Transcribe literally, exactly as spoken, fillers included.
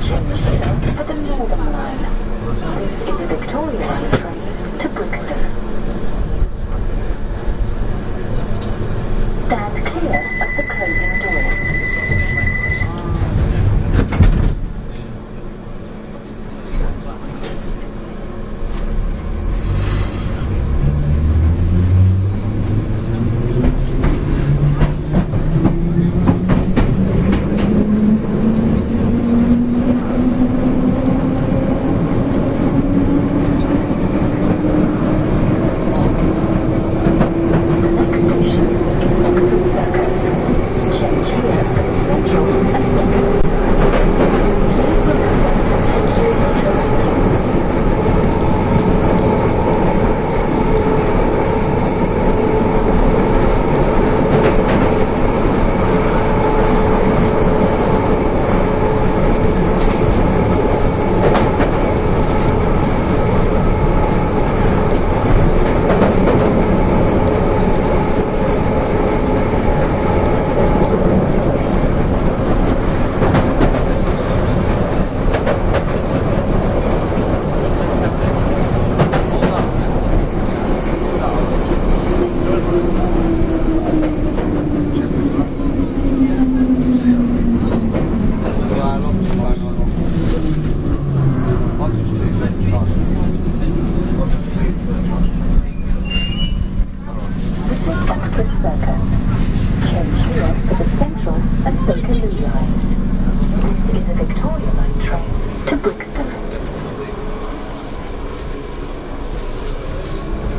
Change here for the Northern Line. This is a Victoria Line train to Brixton. Stand clear of the closing doors. This is Oxford Circus. Change here for the Central and Bakerloo line.